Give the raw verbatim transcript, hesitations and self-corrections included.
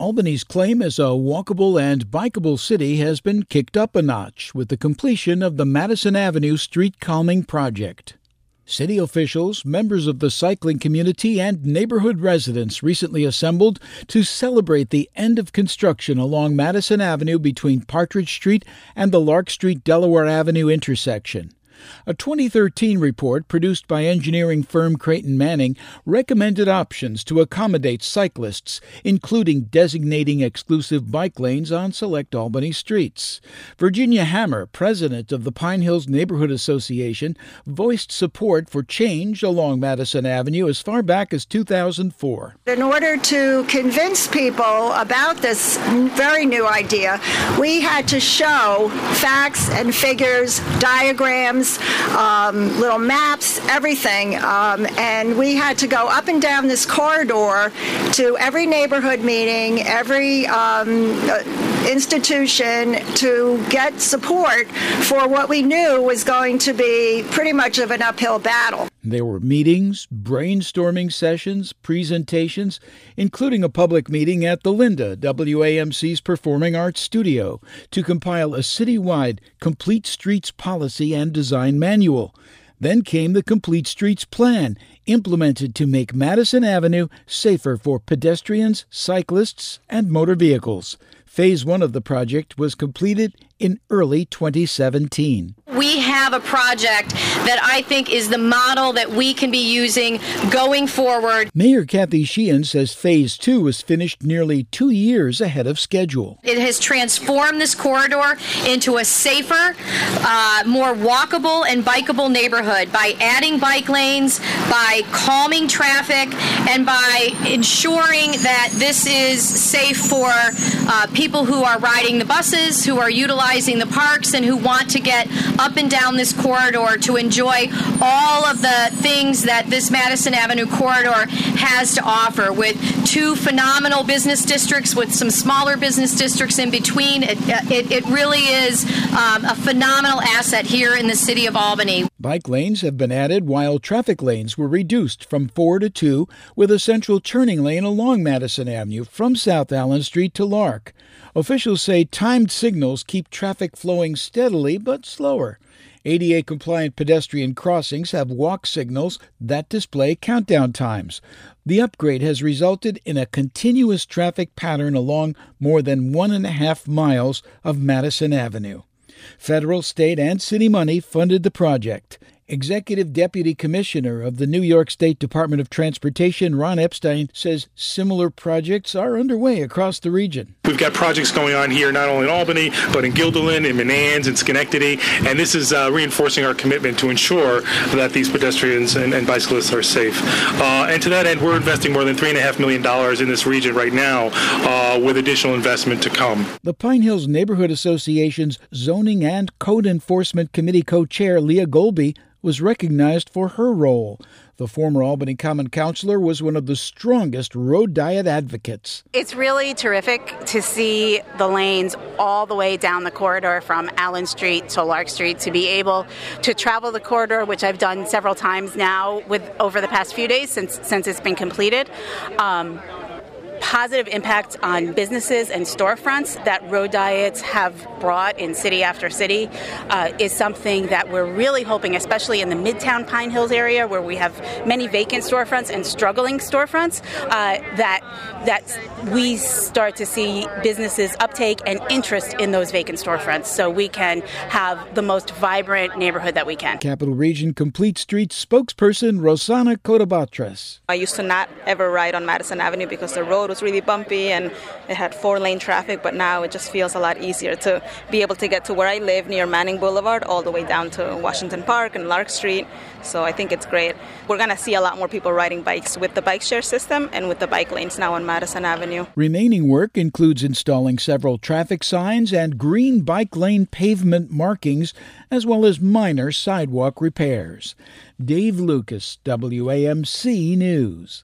Albany's claim as a walkable and bikeable city has been kicked up a notch with the completion of the Madison Avenue Street Calming Project. City officials, members of the cycling community, and neighborhood residents recently assembled to celebrate the end of construction along Madison Avenue between Partridge Street and the Lark Street-Delaware Avenue intersection. A twenty thirteen report produced by engineering firm Creighton Manning recommended options to accommodate cyclists, including designating exclusive bike lanes on select Albany streets. Virginia Hammer, president of the Pine Hills Neighborhood Association, voiced support for change along Madison Avenue as far back as two thousand four. In order to convince people about this very new idea, we had to show facts and figures, diagrams, Um, little maps, everything, um, and we had to go up and down this corridor to every neighborhood meeting, every um, institution to get support for what we knew was going to be pretty much of an uphill battle. There were meetings, brainstorming sessions, presentations, including a public meeting at the Linda, W A M C's Performing Arts Studio, to compile a citywide Complete Streets Policy and Design Manual. Then came the Complete Streets Plan, implemented to make Madison Avenue safer for pedestrians, cyclists, and motor vehicles. Phase one of the project was completed in early twenty seventeen. We have a project that I think is the model that we can be using going forward. Mayor Kathy Sheehan says Phase two was finished nearly two years ahead of schedule. It has transformed this corridor into a safer, uh, more walkable and bikeable neighborhood by adding bike lanes, by calming traffic, and by ensuring that this is safe for uh, people who are riding the buses, who are utilizing the parks, and who want to get up and down this corridor to enjoy all of the things that this Madison Avenue corridor has to offer, with two phenomenal business districts with some smaller business districts in between. It, it, it really is um, a phenomenal asset here in the city of Albany. Bike lanes have been added while traffic lanes were reduced from four to two, with a central turning lane along Madison Avenue from South Allen Street to Lark. Officials say timed signals keep traffic flowing steadily but slower. A D A-compliant pedestrian crossings have walk signals that display countdown times. The upgrade has resulted in a continuous traffic pattern along more than one and a half miles of Madison Avenue. Federal, state, and city money funded the project. Executive Deputy Commissioner of the New York State Department of Transportation, Ron Epstein, says similar projects are underway across the region. We've got projects going on here not only in Albany, but in Guilderland, in Menands, and Schenectady, and this is uh, reinforcing our commitment to ensure that these pedestrians and, and bicyclists are safe. Uh, and to that end, we're investing more than three point five million dollars in this region right now, uh, with additional investment to come. The Pine Hills Neighborhood Association's Zoning and Code Enforcement Committee co-chair, Leah Golby, was recognized for her role. The former Albany Common Councilor was one of the strongest road diet advocates. It's really terrific to see the lanes all the way down the corridor from Allen Street to Lark Street, to be able to travel the corridor, which I've done several times now with over the past few days since since it's been completed. Um, positive impact on businesses and storefronts that road diets have brought in city after city uh, is something that we're really hoping, especially in the Midtown Pine Hills area where we have many vacant storefronts and struggling storefronts, uh, that that we start to see businesses uptake and interest in those vacant storefronts so we can have the most vibrant neighborhood that we can. Capital Region Complete Streets spokesperson Rosanna Cotabatras. I used to not ever ride on Madison Avenue because the road was really bumpy and it had four-lane traffic, but now it just feels a lot easier to be able to get to where I live near Manning Boulevard all the way down to Washington Park and Lark Street. So I think it's great. We're going to see a lot more people riding bikes with the bike share system and with the bike lanes now on Madison Avenue. Remaining work includes installing several traffic signs and green bike lane pavement markings, as well as minor sidewalk repairs. Dave Lucas, W A M C News.